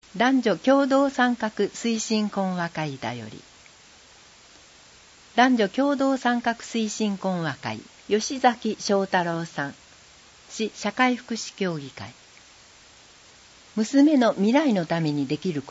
男女共同参画推進懇話会だより、男女共同参画推進懇話会吉崎翔太郎さん、市社会福祉協議会。娘の未来のためにできること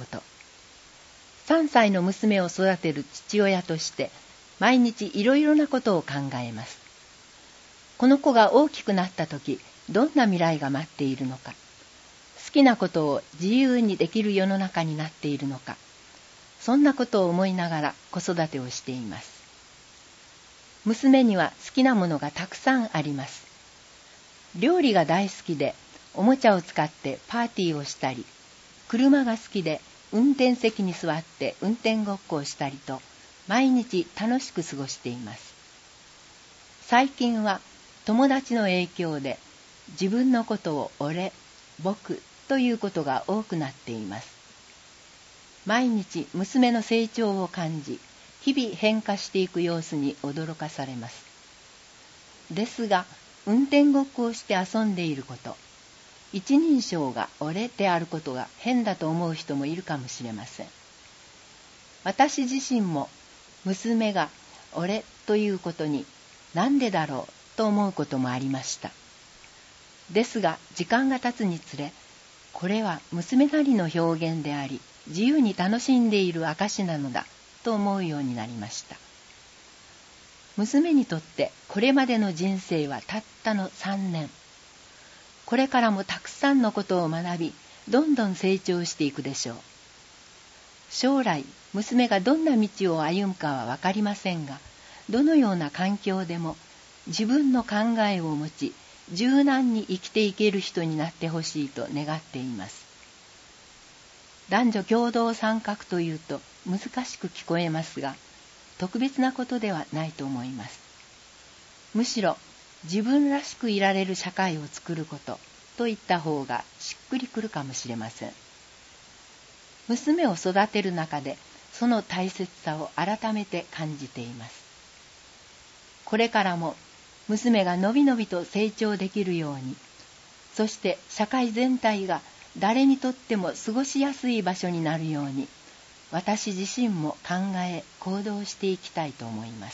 。3歳の娘を育てる父親として毎日いろいろなことを考えます。この子が大きくなった時、どんな未来が待っているのか、好きなことを自由にできる世の中になっているのか、そんなことを思いながら子育てをしています。娘には好きなものがたくさんあります。料理が大好きでおもちゃを使ってパーティーをしたり、車が好きで運転席に座って運転ごっこをしたりと毎日楽しく過ごしています。最近は友達の影響で自分のことを俺、僕ということが多くなっています。毎日娘の成長を感じ、日々変化していく様子に驚かされます。ですが、運転ごっこをして遊んでいること、一人称が俺であることが変だと思う人もいるかもしれません。私自身も娘が俺ということになんでだろうと思うこともありました。ですが時間が経つにつれ、これは娘なりの表現であり、自由に楽しんでいる証なのだと思うようになりました。娘にとってこれまでの人生はたったの3年。これからもたくさんのことを学び、どんどん成長していくでしょう。将来、娘がどんな道を歩むかはわかりませんが、どのような環境でも自分の考えを持ち、柔軟に生きていける人になってほしいと願っています。男女共同参画というと難しく聞こえますが、特別なことではないと思います。むしろ自分らしくいられる社会を作ることと言った方がしっくりくるかもしれません。娘を育てる中でその大切さを改めて感じています。これからも娘がのびのびと成長できるように、そして社会全体が誰にとっても過ごしやすい場所になるように、私自身も考え行動していきたいと思います。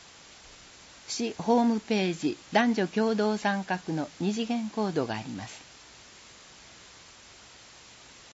市ホームページ男女共同参画の二次元コードがあります。